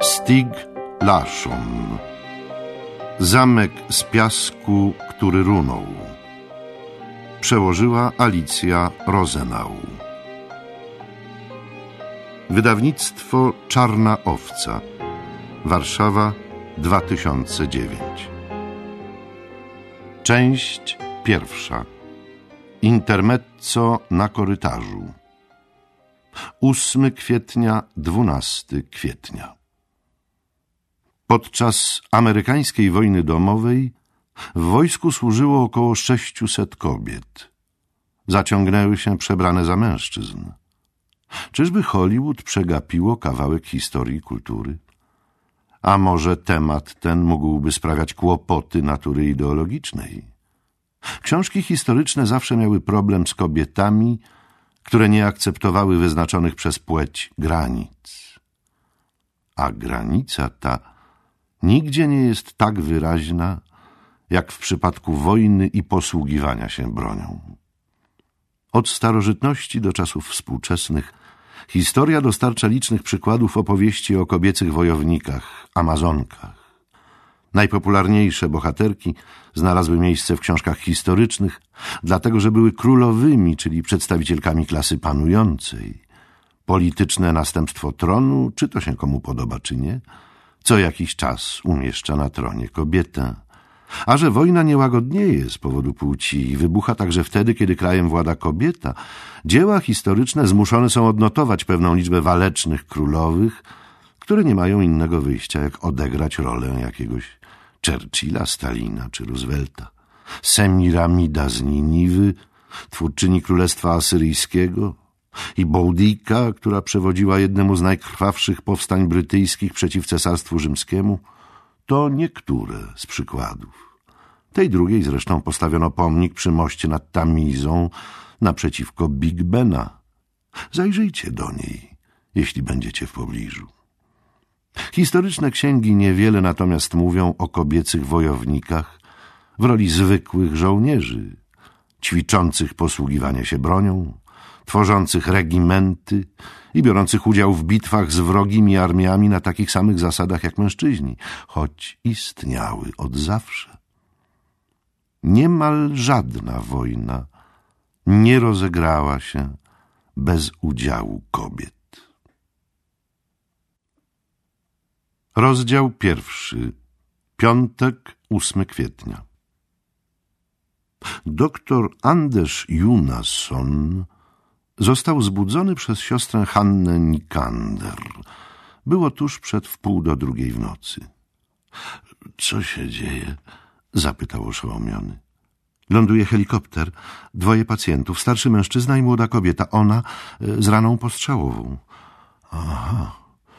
Stieg Larsson. Zamek z piasku, który runął. Przełożyła Alicja Rozenau. Wydawnictwo Czarna Owca. Warszawa, 2009. Część pierwsza. Intermezzo na korytarzu. 8 kwietnia, 12 kwietnia. Podczas amerykańskiej wojny domowej w wojsku służyło około 600 kobiet. Zaciągnęły się przebrane za mężczyzn. Czyżby Hollywood przegapiło kawałek historii i kultury? A może temat ten mógłby sprawiać kłopoty natury ideologicznej? Książki historyczne zawsze miały problem z kobietami, które nie akceptowały wyznaczonych przez płeć granic. A granica ta nigdzie nie jest tak wyraźna, jak w przypadku wojny i posługiwania się bronią. Od starożytności do czasów współczesnych historia dostarcza licznych przykładów opowieści o kobiecych wojownikach, amazonkach. Najpopularniejsze bohaterki znalazły miejsce w książkach historycznych, dlatego że były królowymi, czyli przedstawicielkami klasy panującej. Polityczne następstwo tronu, czy to się komu podoba, czy nie, co jakiś czas umieszcza na tronie kobietę. A że wojna nie łagodnieje z powodu płci i wybucha także wtedy, kiedy krajem włada kobieta, dzieła historyczne zmuszone są odnotować pewną liczbę walecznych królowych, które nie mają innego wyjścia, jak odegrać rolę jakiegoś Churchilla, Stalina czy Roosevelta. Semiramida z Niniwy, twórczyni Królestwa Asyryjskiego, i Boudicca, która przewodziła jednemu z najkrwawszych powstań brytyjskich przeciw Cesarstwu Rzymskiemu, to niektóre z przykładów. Tej drugiej zresztą postawiono pomnik przy moście nad Tamizą naprzeciwko Big Bena. Zajrzyjcie do niej, jeśli będziecie w pobliżu. Historyczne księgi niewiele natomiast mówią o kobiecych wojownikach w roli zwykłych żołnierzy, ćwiczących posługiwanie się bronią, tworzących regimenty i biorących udział w bitwach z wrogimi armiami na takich samych zasadach jak mężczyźni, choć istniały od zawsze. Niemal żadna wojna nie rozegrała się bez udziału kobiet. Rozdział 1. Piątek, 8 kwietnia. Doktor Anders Jonasson został zbudzony przez siostrę Hannę Nikander. Było tuż przed 1:30 w nocy. Co się dzieje? Zapytał oszołomiony. Ląduje helikopter, 2 pacjentów, starszy mężczyzna i młoda kobieta, ona z raną postrzałową. Aha,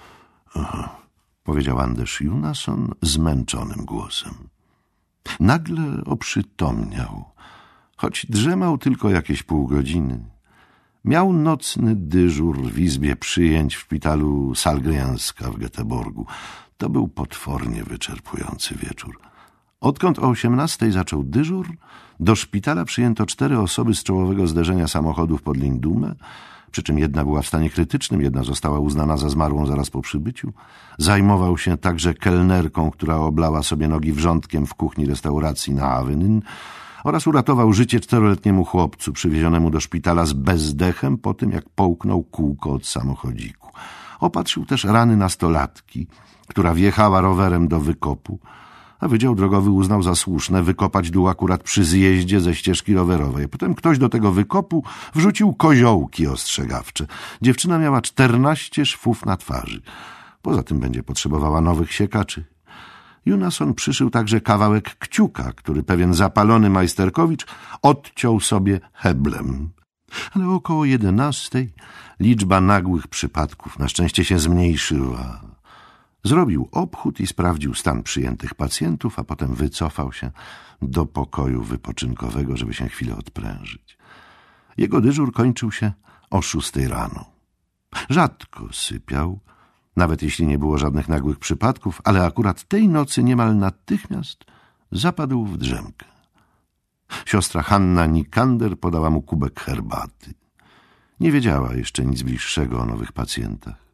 powiedział Anders Jonasson zmęczonym głosem. Nagle oprzytomniał, choć drzemał tylko jakieś pół godziny. Miał nocny dyżur w izbie przyjęć w szpitalu Sahlgrenska w Göteborgu. To był potwornie wyczerpujący wieczór. Odkąd o 18:00 zaczął dyżur, do szpitala przyjęto 4 osoby z czołowego zderzenia samochodów pod Lindumę, przy czym jedna była w stanie krytycznym, jedna została uznana za zmarłą zaraz po przybyciu. Zajmował się także kelnerką, która oblała sobie nogi wrzątkiem w kuchni restauracji na Avenyn, oraz uratował życie 4-letniemu chłopcu przywiezionemu do szpitala z bezdechem po tym, jak połknął kółko od samochodziku. Opatrzył też rany nastolatki, która wjechała rowerem do wykopu, a Wydział Drogowy uznał za słuszne wykopać dół akurat przy zjeździe ze ścieżki rowerowej. Potem ktoś do tego wykopu wrzucił koziołki ostrzegawcze. Dziewczyna miała 14 szwów na twarzy. Poza tym będzie potrzebowała nowych siekaczy. Jonasson przyszył także kawałek kciuka, który pewien zapalony majsterkowicz odciął sobie heblem. Ale około 11:00 liczba nagłych przypadków na szczęście się zmniejszyła. Zrobił obchód i sprawdził stan przyjętych pacjentów, a potem wycofał się do pokoju wypoczynkowego, żeby się chwilę odprężyć. Jego dyżur kończył się o 6:00 rano. Rzadko sypiał, nawet jeśli nie było żadnych nagłych przypadków, ale akurat tej nocy niemal natychmiast zapadł w drzemkę. Siostra Hanna Nikander podała mu kubek herbaty. Nie wiedziała jeszcze nic bliższego o nowych pacjentach.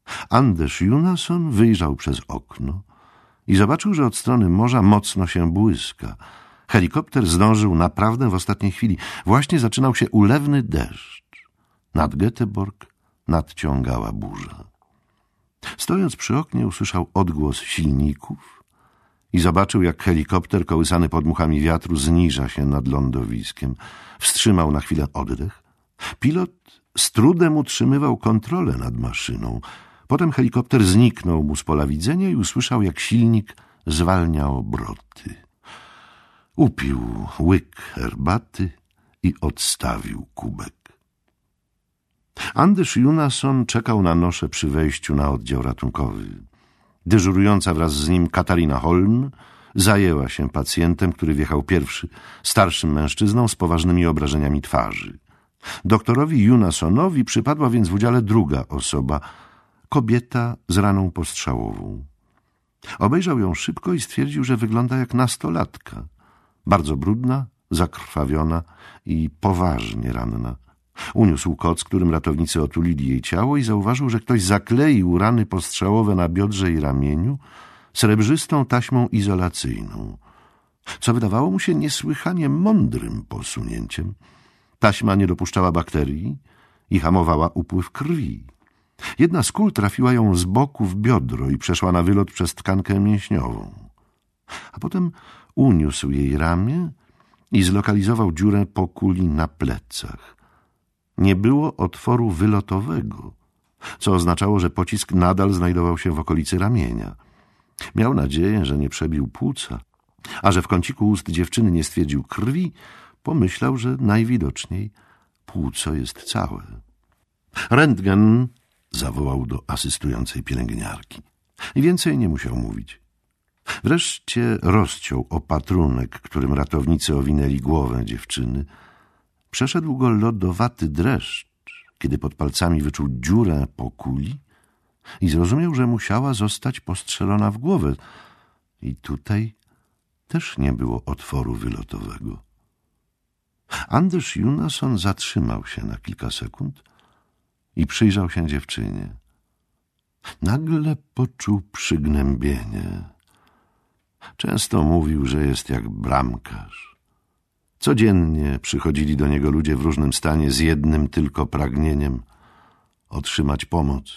Anders Jonasson wyjrzał przez okno i zobaczył, że od strony morza mocno się błyska. Helikopter zdążył naprawdę w ostatniej chwili. Właśnie zaczynał się ulewny deszcz. Nad Göteborg nadciągała burza. Stojąc przy oknie, usłyszał odgłos silników i zobaczył, jak helikopter kołysany podmuchami wiatru zniża się nad lądowiskiem. Wstrzymał na chwilę oddech. Pilot z trudem utrzymywał kontrolę nad maszyną. Potem helikopter zniknął mu z pola widzenia i usłyszał, jak silnik zwalnia obroty. Upił łyk herbaty i odstawił kubek. Anders Jonasson czekał na noszę przy wejściu na oddział ratunkowy. Dyżurująca wraz z nim Katarina Holm zajęła się pacjentem, który wjechał pierwszy, starszym mężczyzną z poważnymi obrażeniami twarzy. Doktorowi Jonassonowi przypadła więc w udziale druga osoba, kobieta z raną postrzałową. Obejrzał ją szybko i stwierdził, że wygląda jak nastolatka. Bardzo brudna, zakrwawiona i poważnie ranna. Uniósł koc, którym ratownicy otulili jej ciało i zauważył, że ktoś zakleił rany postrzałowe na biodrze i ramieniu srebrzystą taśmą izolacyjną, co wydawało mu się niesłychanie mądrym posunięciem. Taśma nie dopuszczała bakterii i hamowała upływ krwi. Jedna z kul trafiła ją z boku w biodro i przeszła na wylot przez tkankę mięśniową. A potem uniósł jej ramię i zlokalizował dziurę po kuli na plecach. Nie było otworu wylotowego, co oznaczało, że pocisk nadal znajdował się w okolicy ramienia. Miał nadzieję, że nie przebił płuca, a że w kąciku ust dziewczyny nie stwierdził krwi, pomyślał, że najwidoczniej płuco jest całe. Rentgen zawołał do asystującej pielęgniarki i więcej nie musiał mówić. Wreszcie rozciął opatrunek, którym ratownicy owinęli głowę dziewczyny. Przeszedł go lodowaty dreszcz, kiedy pod palcami wyczuł dziurę po kuli i zrozumiał, że musiała zostać postrzelona w głowę. I tutaj też nie było otworu wylotowego. Anders Jonasson zatrzymał się na kilka sekund i przyjrzał się dziewczynie. Nagle poczuł przygnębienie. Często mówił, że jest jak bramkarz. Codziennie przychodzili do niego ludzie w różnym stanie z jednym tylko pragnieniem – otrzymać pomoc.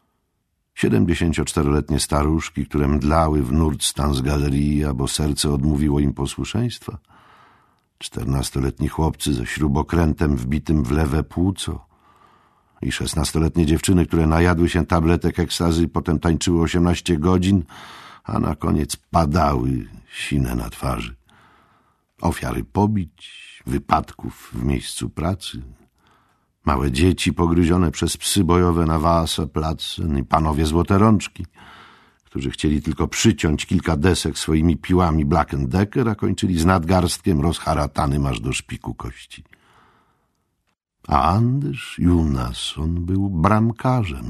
74-letnie staruszki, które mdlały w Nordstandsgaleria, bo serce odmówiło im posłuszeństwa. 14-letni chłopcy ze śrubokrętem wbitym w lewe płuco i 16-letnie dziewczyny, które najadły się tabletek ekstazy i potem tańczyły 18 godzin, a na koniec padały sine na twarzy. Ofiary pobić, wypadków w miejscu pracy, małe dzieci pogryzione przez psy bojowe na Vasaplacen i panowie złote rączki, którzy chcieli tylko przyciąć kilka desek swoimi piłami Black & Decker, a kończyli z nadgarstkiem rozharatanym aż do szpiku kości. A Anders Jonasson był bramkarzem,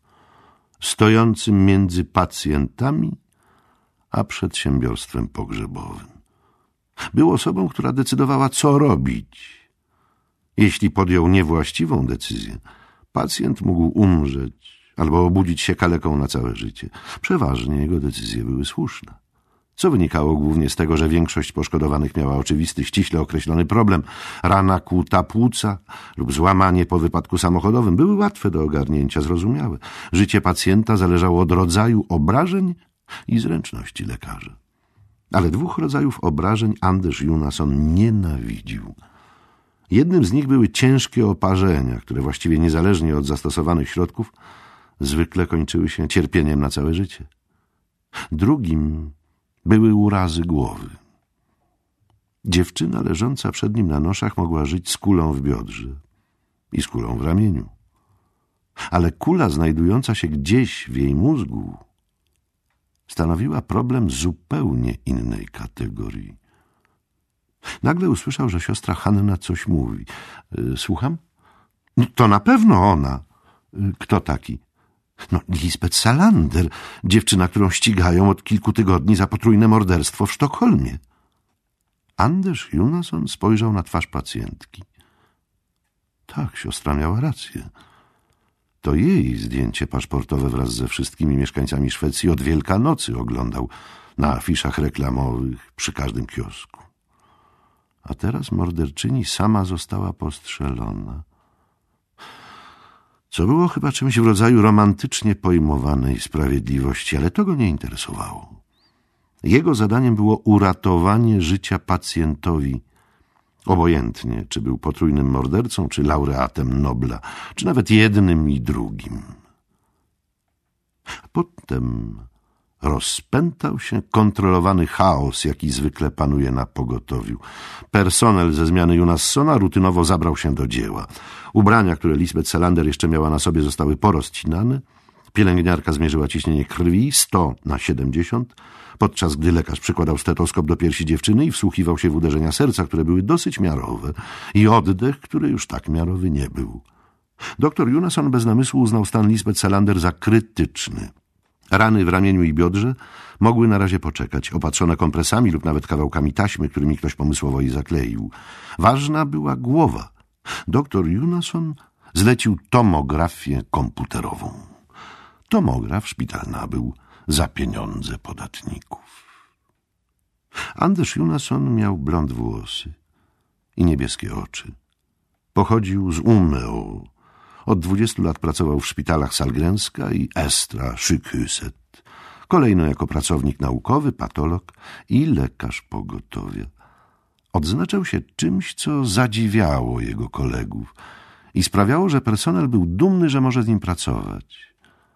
stojącym między pacjentami a przedsiębiorstwem pogrzebowym. Był osobą, która decydowała, co robić. Jeśli podjął niewłaściwą decyzję, pacjent mógł umrzeć albo obudzić się kaleką na całe życie. Przeważnie jego decyzje były słuszne, co wynikało głównie z tego, że większość poszkodowanych miała oczywisty, ściśle określony problem. Rana kłuta płuca lub złamanie po wypadku samochodowym były łatwe do ogarnięcia, zrozumiałe. Życie pacjenta zależało od rodzaju obrażeń i zręczności lekarza. Ale dwóch rodzajów obrażeń Anders Jonasson nienawidził. Jednym z nich były ciężkie oparzenia, które właściwie niezależnie od zastosowanych środków zwykle kończyły się cierpieniem na całe życie. Drugim były urazy głowy. Dziewczyna leżąca przed nim na noszach mogła żyć z kulą w biodrze i z kulą w ramieniu. Ale kula znajdująca się gdzieś w jej mózgu stanowiła problem zupełnie innej kategorii. Nagle usłyszał, że siostra Hanna coś mówi. Słucham? To na pewno ona. Kto taki? No, Lisbeth Salander, dziewczyna, którą ścigają od kilku tygodni za potrójne morderstwo w Sztokholmie. Anders Jonasson spojrzał na twarz pacjentki. Tak, siostra miała rację. To jej zdjęcie paszportowe wraz ze wszystkimi mieszkańcami Szwecji od Wielkanocy oglądał na afiszach reklamowych przy każdym kiosku. A teraz morderczyni sama została postrzelona. Co było chyba czymś w rodzaju romantycznie pojmowanej sprawiedliwości, ale to go nie interesowało. Jego zadaniem było uratowanie życia pacjentowi, obojętnie, czy był potrójnym mordercą, czy laureatem Nobla, czy nawet jednym i drugim. Potem rozpętał się kontrolowany chaos, jaki zwykle panuje na pogotowiu. Personel ze zmiany Jonassona rutynowo zabrał się do dzieła. Ubrania, które Lisbeth Salander jeszcze miała na sobie, zostały porozcinane. Pielęgniarka zmierzyła ciśnienie krwi 100/70, podczas gdy lekarz przykładał stetoskop do piersi dziewczyny i wsłuchiwał się w uderzenia serca, które były dosyć miarowe, i oddech, który już tak miarowy nie był. Doktor Jonasson bez namysłu uznał stan Lisbeth Salander za krytyczny. Rany w ramieniu i biodrze mogły na razie poczekać, opatrzone kompresami lub nawet kawałkami taśmy, którymi ktoś pomysłowo jej zakleił. Ważna była głowa. Doktor Jonasson zlecił tomografię komputerową. Tomograf szpital nabył za pieniądze podatników. Anders Jonasson miał blond włosy i niebieskie oczy. Pochodził z Umeå. Od 20 lat pracował w szpitalach Sahlgrenska i Östra Sjukhuset. Kolejno jako pracownik naukowy, patolog i lekarz pogotowia. Odznaczał się czymś, co zadziwiało jego kolegów i sprawiało, że personel był dumny, że może z nim pracować.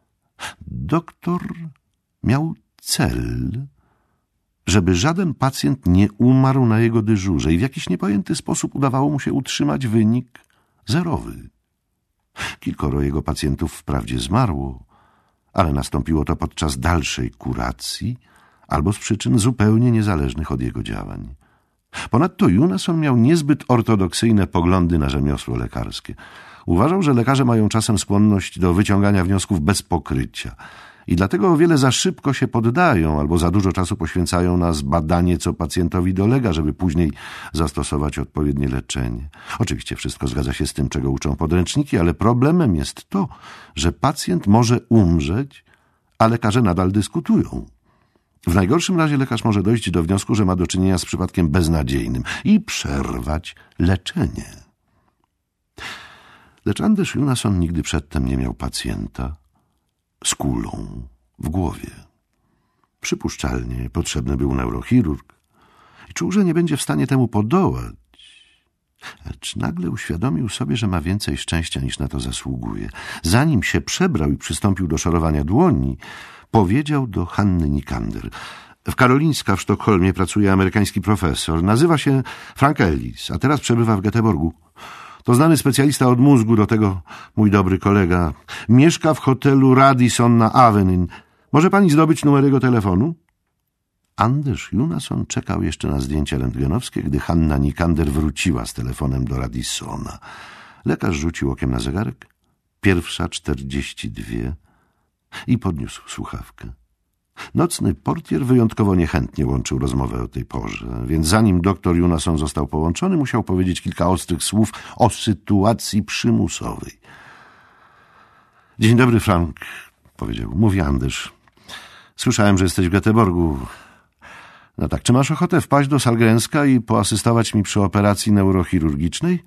Doktor miał cel, żeby żaden pacjent nie umarł na jego dyżurze i w jakiś niepojęty sposób udawało mu się utrzymać wynik zerowy. Kilkoro jego pacjentów wprawdzie zmarło, ale nastąpiło to podczas dalszej kuracji albo z przyczyn zupełnie niezależnych od jego działań. Ponadto Jonasson miał niezbyt ortodoksyjne poglądy na rzemiosło lekarskie. Uważał, że lekarze mają czasem skłonność do wyciągania wniosków bez pokrycia i dlatego o wiele za szybko się poddają albo za dużo czasu poświęcają na zbadanie, co pacjentowi dolega, żeby później zastosować odpowiednie leczenie. Oczywiście wszystko zgadza się z tym, czego uczą podręczniki, ale problemem jest to, że pacjent może umrzeć, a lekarze nadal dyskutują. W najgorszym razie lekarz może dojść do wniosku, że ma do czynienia z przypadkiem beznadziejnym i przerwać leczenie. Lecz Anders Jonasson nigdy przedtem nie miał pacjenta z kulą w głowie. Przypuszczalnie potrzebny był neurochirurg i czuł, że nie będzie w stanie temu podołać. Lecz nagle uświadomił sobie, że ma więcej szczęścia niż na to zasługuje. Zanim się przebrał i przystąpił do szorowania dłoni, powiedział do Hanny Nikander: w Karolinska w Sztokholmie pracuje amerykański profesor. Nazywa się Frank Ellis, a teraz przebywa w Göteborgu. To znany specjalista od mózgu, do tego mój dobry kolega. Mieszka w hotelu Radisson na Avenyn. Może pani zdobyć numer jego telefonu? Anders Jonasson czekał jeszcze na zdjęcia rentgenowskie, gdy Hanna Nikander wróciła z telefonem do Radissona. Lekarz rzucił okiem na zegarek. 1:42 i podniósł słuchawkę. Nocny portier wyjątkowo niechętnie łączył rozmowę o tej porze, więc zanim doktor Jonasson został połączony, musiał powiedzieć kilka ostrych słów o sytuacji przymusowej. Dzień dobry, Frank, powiedział. Mówi Anders. Słyszałem, że jesteś w Göteborgu. No tak, czy masz ochotę wpaść do Sahlgrenska i poasystować mi przy operacji neurochirurgicznej?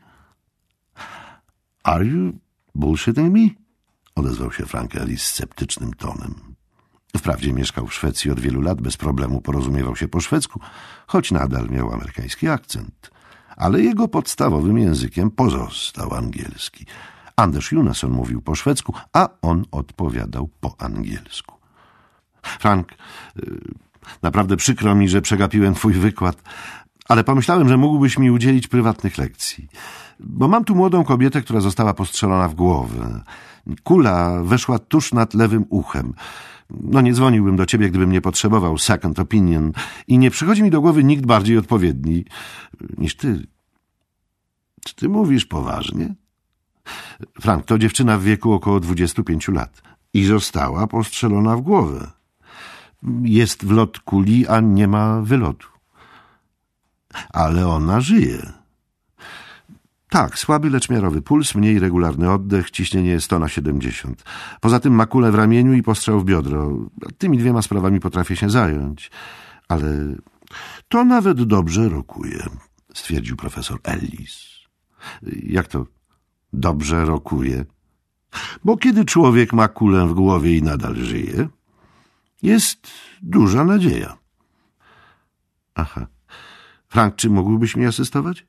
Are you bullshitting me? Odezwał się Frank Ellis sceptycznym tonem. Wprawdzie mieszkał w Szwecji od wielu lat, bez problemu porozumiewał się po szwedzku, choć nadal miał amerykański akcent. Ale jego podstawowym językiem pozostał angielski. Anders Jonasson mówił po szwedzku, a on odpowiadał po angielsku. Frank, naprawdę przykro mi, że przegapiłem twój wykład, ale pomyślałem, że mógłbyś mi udzielić prywatnych lekcji. Bo mam tu młodą kobietę, która została postrzelona w głowę. Kula weszła tuż nad lewym uchem. No nie dzwoniłbym do ciebie, gdybym nie potrzebował second opinion i nie przychodzi mi do głowy nikt bardziej odpowiedni niż ty. Czy ty mówisz poważnie? Frank, to dziewczyna w wieku około 25 lat i została postrzelona w głowę. Jest wlot kuli, a nie ma wylotu. Ale ona żyje. Tak, słaby, lecz miarowy puls, mniej regularny oddech, ciśnienie 100/70. Poza tym ma kulę w ramieniu i postrzał w biodro. Tymi 2 sprawami potrafię się zająć. Ale to nawet dobrze rokuje, stwierdził profesor Ellis. Jak to dobrze rokuje? Bo kiedy człowiek ma kulę w głowie i nadal żyje, jest duża nadzieja. Aha. Frank, czy mógłbyś mi asystować?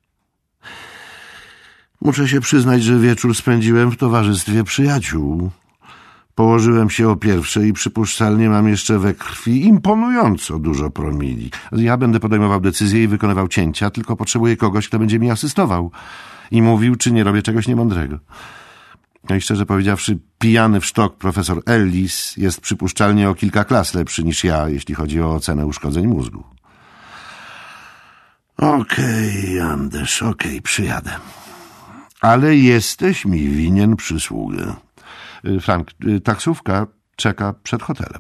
Muszę się przyznać, że wieczór spędziłem w towarzystwie przyjaciół. Położyłem się o 1:00 i przypuszczalnie mam jeszcze we krwi imponująco dużo promili. Ja będę podejmował decyzje i wykonywał cięcia, tylko potrzebuję kogoś, kto będzie mi asystował i mówił, czy nie robię czegoś niemądrego. No i szczerze powiedziawszy, pijany w sztok profesor Ellis jest przypuszczalnie o kilka klas lepszy niż ja, jeśli chodzi o ocenę uszkodzeń mózgu. Okej, Anders, przyjadę. Ale jesteś mi winien przysługę. Frank, taksówka czeka przed hotelem.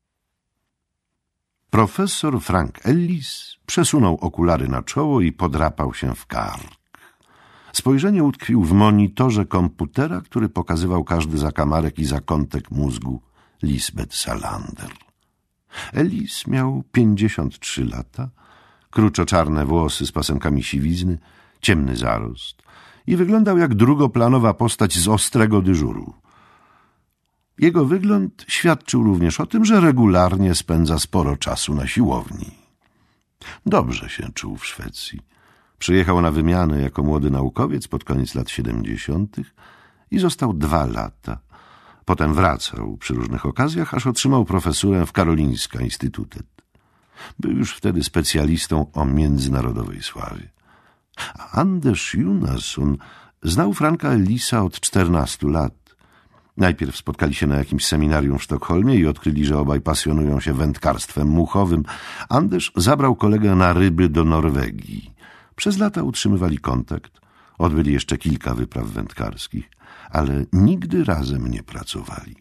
Profesor Frank Ellis przesunął okulary na czoło i podrapał się w kark. Spojrzenie utkwił w monitorze komputera, który pokazywał każdy zakamarek i zakątek mózgu Lisbeth Salander. Ellis miał 53 lata, kruczo-czarne włosy z pasemkami siwizny, ciemny zarost i wyglądał jak drugoplanowa postać z ostrego dyżuru. Jego wygląd świadczył również o tym, że regularnie spędza sporo czasu na siłowni. Dobrze się czuł w Szwecji. Przyjechał na wymianę jako młody naukowiec pod koniec lat 70. i został 2 lata. Potem wracał przy różnych okazjach, aż otrzymał profesurę w Karolinska Institutet. Był już wtedy specjalistą o międzynarodowej sławie. A Anders Jonasson znał Franka Ellisa od 14 lat. Najpierw spotkali się na jakimś seminarium w Sztokholmie i odkryli, że obaj pasjonują się wędkarstwem muchowym. Anders zabrał kolegę na ryby do Norwegii. Przez lata utrzymywali kontakt, odbyli jeszcze kilka wypraw wędkarskich, ale nigdy razem nie pracowali.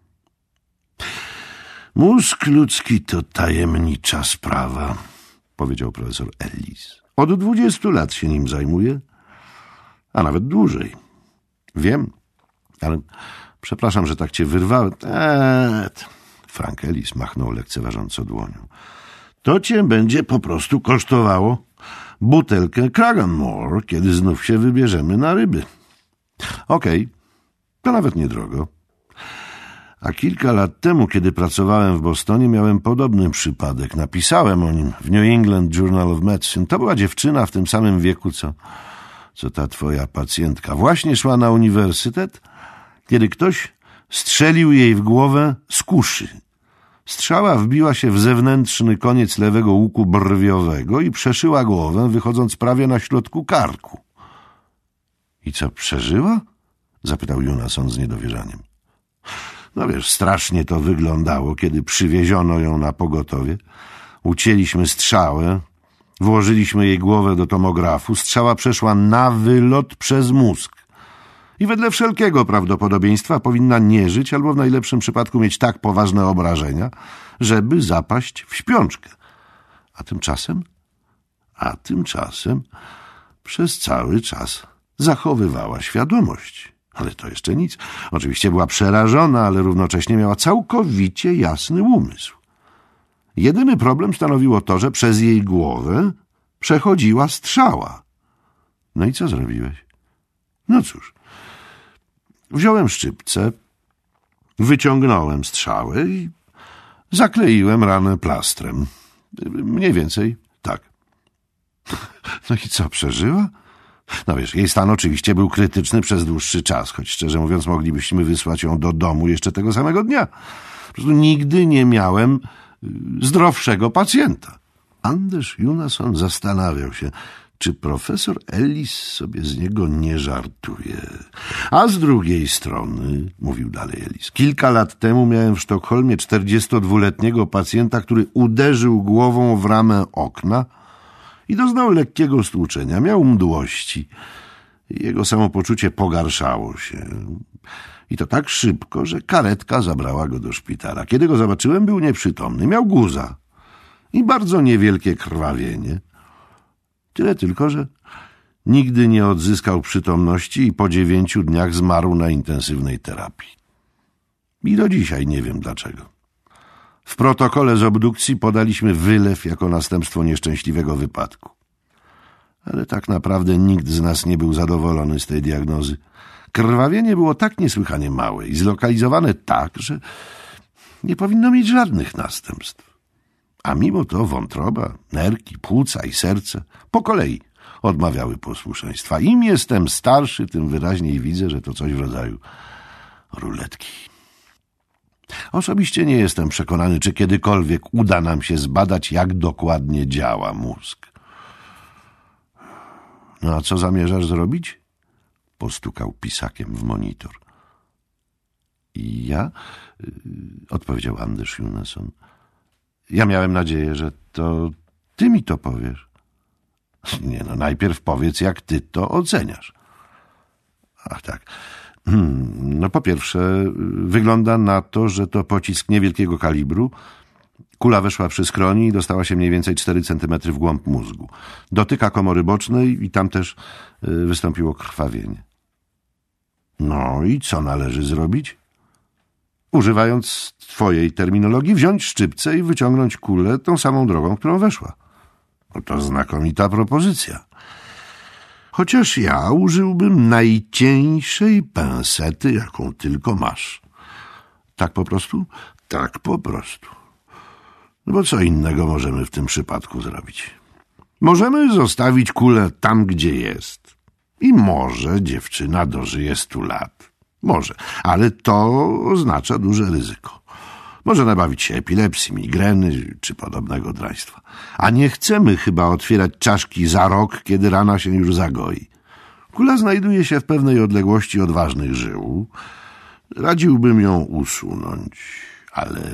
Mózg ludzki to tajemnicza sprawa, powiedział profesor Ellis. Od 20 lat się nim zajmuję, a nawet dłużej. Wiem, ale przepraszam, że tak cię wyrwałem. Frank Ellis machnął lekceważąco dłonią. To cię będzie po prostu kosztowało butelkę Kraganmore, kiedy znów się wybierzemy na ryby. Okej, to nawet niedrogo. A kilka lat temu, kiedy pracowałem w Bostonie, miałem podobny przypadek. Napisałem o nim w New England Journal of Medicine. To była dziewczyna w tym samym wieku, co ta twoja pacjentka. Właśnie szła na uniwersytet, kiedy ktoś strzelił jej w głowę z kuszy. Strzała wbiła się w zewnętrzny koniec lewego łuku brwiowego i przeszyła głowę, wychodząc prawie na środku karku. I co, przeżyła? Zapytał Jonasson z niedowierzaniem. No wiesz, strasznie to wyglądało, kiedy przywieziono ją na pogotowie. Ucięliśmy strzałę, włożyliśmy jej głowę do tomografu. Strzała przeszła na wylot przez mózg. I wedle wszelkiego prawdopodobieństwa powinna nie żyć albo w najlepszym przypadku mieć tak poważne obrażenia, żeby zapaść w śpiączkę. A tymczasem przez cały czas zachowywała świadomość. Ale to jeszcze nic. Oczywiście była przerażona, ale równocześnie miała całkowicie jasny umysł. Jedyny problem stanowiło to, że przez jej głowę przechodziła strzała. No i co zrobiłeś? No cóż, wziąłem szczypce, wyciągnąłem strzałę i zakleiłem ranę plastrem. Mniej więcej tak. No i co, przeżyła? No wiesz, jej stan oczywiście był krytyczny przez dłuższy czas, choć szczerze mówiąc moglibyśmy wysłać ją do domu jeszcze tego samego dnia. Po prostu nigdy nie miałem zdrowszego pacjenta. Anders Jonasson zastanawiał się, czy profesor Ellis sobie z niego nie żartuje. A z drugiej strony, mówił dalej Ellis, kilka lat temu miałem w Sztokholmie 42-letniego pacjenta, który uderzył głową w ramę okna i doznał lekkiego stłuczenia. Miał mdłości. Jego samopoczucie pogarszało się. I to tak szybko, że karetka zabrała go do szpitala. Kiedy go zobaczyłem, był nieprzytomny. Miał guza i bardzo niewielkie krwawienie. Tyle tylko, że Nigdy nie odzyskał przytomności i po 9 dniach zmarł na intensywnej terapii. I do dzisiaj nie wiem dlaczego. W protokole z obdukcji podaliśmy wylew jako następstwo nieszczęśliwego wypadku. Ale tak naprawdę nikt z nas nie był zadowolony z tej diagnozy. Krwawienie było tak niesłychanie małe i zlokalizowane tak, że nie powinno mieć żadnych następstw. A mimo to wątroba, nerki, płuca i serce po kolei odmawiały posłuszeństwa. Im jestem starszy, tym wyraźniej widzę, że to coś w rodzaju ruletki. Osobiście nie jestem przekonany, czy kiedykolwiek uda nam się zbadać, jak dokładnie działa mózg. No a co zamierzasz zrobić? Postukał pisakiem w monitor. I ja? Odpowiedział Anders Jonason. Ja miałem nadzieję, że to ty mi to powiesz. Nie no, najpierw powiedz, jak ty to oceniasz. Ach tak. No po pierwsze, wygląda na to, że to pocisk niewielkiego kalibru. Kula weszła przy skroni i dostała się mniej więcej 4 cm w głąb mózgu. Dotyka komory bocznej i tam też wystąpiło krwawienie. No i co należy zrobić? Używając twojej terminologii, wziąć szczypce i wyciągnąć kulę tą samą drogą, którą weszła. No to znakomita propozycja. Chociaż ja użyłbym najcieńszej pensety, jaką tylko masz. Tak po prostu? Tak po prostu. No bo co innego możemy w tym przypadku zrobić? Możemy zostawić kulę tam, gdzie jest. I może dziewczyna dożyje 100 lat. Może, ale to oznacza duże ryzyko. Może nabawić się epilepsji, migreny czy podobnego draństwa. A nie chcemy chyba otwierać czaszki za rok, kiedy rana się już zagoi. Kula znajduje się w pewnej odległości od ważnych żył. Radziłbym ją usunąć, ale...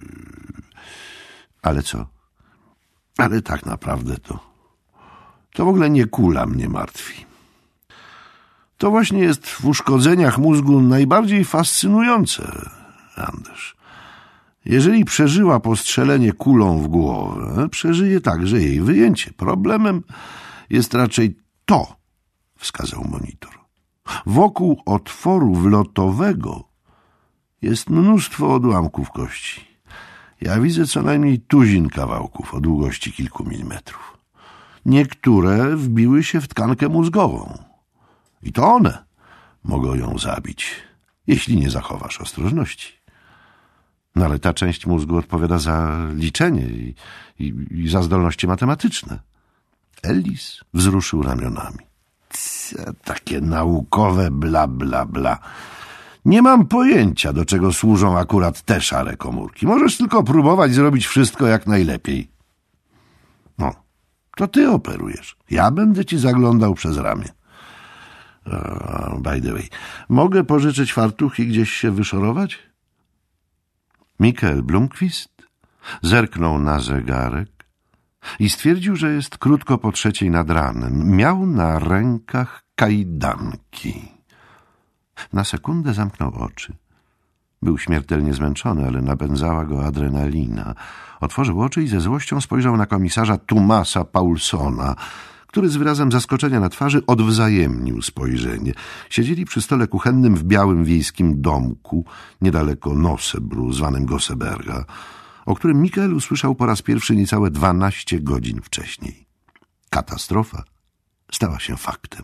Ale co? Ale tak naprawdę to w ogóle nie kula mnie martwi. To właśnie jest w uszkodzeniach mózgu najbardziej fascynujące, Anders. Jeżeli przeżyła postrzelenie kulą w głowę, przeżyje także jej wyjęcie. Problemem jest raczej to, wskazał monitor. Wokół otworu wlotowego jest mnóstwo odłamków kości. Ja widzę co najmniej tuzin kawałków o długości kilku milimetrów. Niektóre wbiły się w tkankę mózgową. I to one mogą ją zabić, jeśli nie zachowasz ostrożności. No ale ta część mózgu odpowiada za liczenie i za zdolności matematyczne. Ellis wzruszył ramionami. Takie naukowe bla, bla, bla. Nie mam pojęcia, do czego służą akurat te szare komórki. Możesz tylko próbować zrobić wszystko jak najlepiej. No, to ty operujesz. Ja będę ci zaglądał przez ramię. By the way, mogę pożyczyć fartuch i gdzieś się wyszorować? Mikael Blomqvist zerknął na zegarek i stwierdził, że jest krótko po 3:00 nad ranem. Miał na rękach kajdanki. Na sekundę zamknął oczy. Był śmiertelnie zmęczony, ale napędzała go adrenalina. Otworzył oczy i ze złością spojrzał na komisarza Thomasa Paulsona, który z wyrazem zaskoczenia na twarzy odwzajemnił spojrzenie. Siedzieli przy stole kuchennym w białym wiejskim domku, niedaleko Nossebru, zwanym Gosseberga, o którym Mikael usłyszał po raz pierwszy niecałe 12 godzin wcześniej. Katastrofa stała się faktem.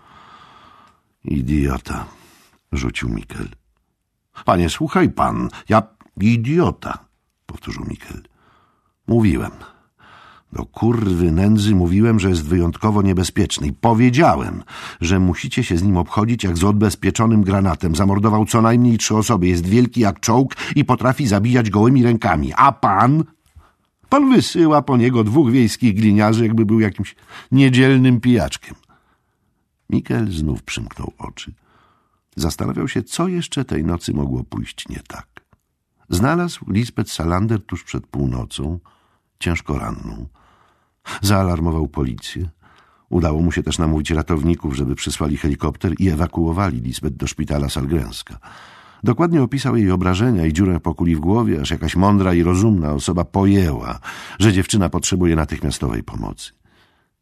Idiota, rzucił Mikael. Panie, słuchaj pan, ja... Idiota, powtórzył Mikael. Mówiłem. Do kurwy nędzy mówiłem, że jest wyjątkowo niebezpieczny i powiedziałem, że musicie się z nim obchodzić jak z odbezpieczonym granatem. Zamordował co najmniej 3 osoby, jest wielki jak czołg i potrafi zabijać gołymi rękami. A pan? Pan wysyła po niego 2 wiejskich gliniarzy, jakby był jakimś niedzielnym pijaczkiem. Mikael znów przymknął oczy. Zastanawiał się, co jeszcze tej nocy mogło pójść nie tak. Znalazł Lisbeth Salander tuż przed północą, ciężko ranną. Zaalarmował policję. Udało mu się też namówić ratowników, żeby przysłali helikopter i ewakuowali Lisbeth do szpitala Sahlgrenska. Dokładnie opisał jej obrażenia i dziurę po kuli w głowie, aż jakaś mądra i rozumna osoba pojęła, że dziewczyna potrzebuje natychmiastowej pomocy.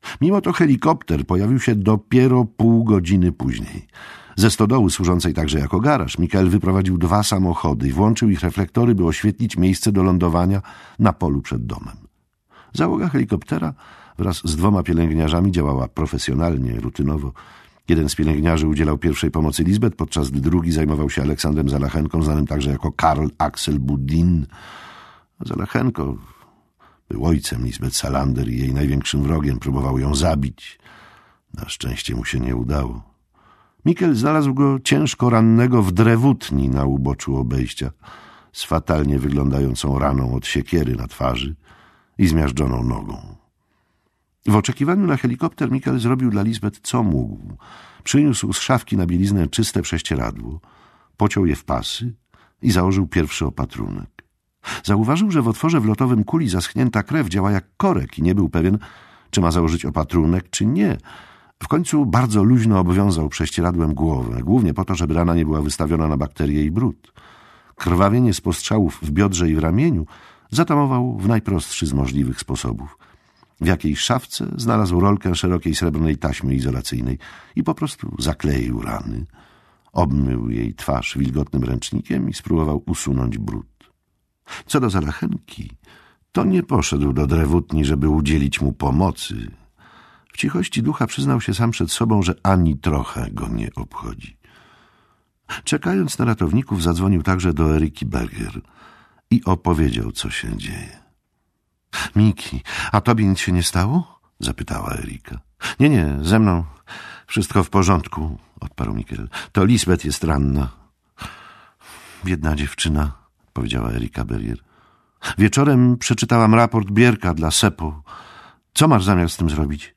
Mimo to helikopter pojawił się dopiero pół godziny później. Ze stodoły, służącej także jako garaż, Mikael wyprowadził 2 samochody i włączył ich reflektory, by oświetlić miejsce do lądowania na polu przed domem. Załoga helikoptera wraz z 2 pielęgniarzami działała profesjonalnie, rutynowo. Jeden z pielęgniarzy udzielał pierwszej pomocy Lisbeth, podczas gdy drugi zajmował się Aleksandrem Zalachenką, znanym także jako Karl Axel Budin. Zalachenko był ojcem Lisbeth Salander i jej największym wrogiem. Próbował ją zabić. Na szczęście mu się nie udało. Mikael znalazł go ciężko rannego w drewutni na uboczu obejścia, z fatalnie wyglądającą raną od siekiery na twarzy i zmiażdżoną nogą. W oczekiwaniu na helikopter Mikael zrobił dla Lisbeth co mógł. Przyniósł z szafki na bieliznę czyste prześcieradło, pociął je w pasy i założył pierwszy opatrunek. Zauważył, że w otworze wlotowym kuli zaschnięta krew działa jak korek i nie był pewien, czy ma założyć opatrunek, czy nie. W końcu bardzo luźno obwiązał prześcieradłem głowę, głównie po to, żeby rana nie była wystawiona na bakterie i brud. Krwawienie z postrzałów w biodrze i w ramieniu zatamował w najprostszy z możliwych sposobów. W jakiejś szafce znalazł rolkę szerokiej srebrnej taśmy izolacyjnej i po prostu zakleił rany. Obmył jej twarz wilgotnym ręcznikiem i spróbował usunąć brud. Co do Zalachenki, to nie poszedł do drewutni, żeby udzielić mu pomocy. W cichości ducha przyznał się sam przed sobą, że ani trochę go nie obchodzi. Czekając na ratowników, zadzwonił także do Eriki Berger i opowiedział, co się dzieje. — Miki, a tobie nic się nie stało? — zapytała Erika. — Nie, ze mną wszystko w porządku — odparł Mikael. — To Lisbeth jest ranna. — Biedna dziewczyna — powiedziała Erika Berger. — Wieczorem przeczytałam raport Bierka dla Sepo. Co masz zamiar z tym zrobić?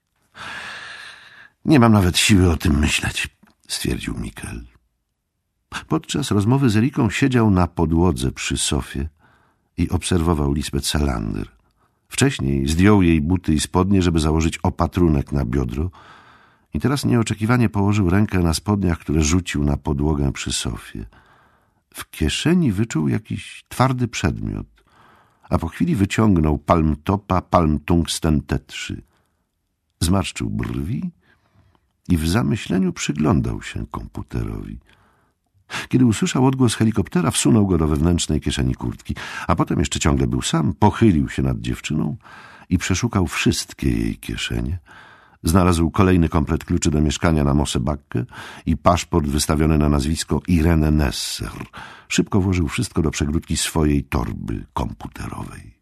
— Nie mam nawet siły o tym myśleć — stwierdził Mikael. Podczas rozmowy z Eriką siedział na podłodze przy sofie i obserwował Lisbeth Salander. Wcześniej zdjął jej buty i spodnie, żeby założyć opatrunek na biodro i teraz nieoczekiwanie położył rękę na spodniach, które rzucił na podłogę przy sofie. W kieszeni wyczuł jakiś twardy przedmiot, a po chwili wyciągnął Palmtopa Palmtungsten T3. Zmarszczył brwi i w zamyśleniu przyglądał się komputerowi. Kiedy usłyszał odgłos helikoptera, wsunął go do wewnętrznej kieszeni kurtki, a potem jeszcze ciągle był sam, pochylił się nad dziewczyną i przeszukał wszystkie jej kieszenie. Znalazł kolejny komplet kluczy do mieszkania na Mosebacke i paszport wystawiony na nazwisko Irene Nesser. Szybko włożył wszystko do przegródki swojej torby komputerowej.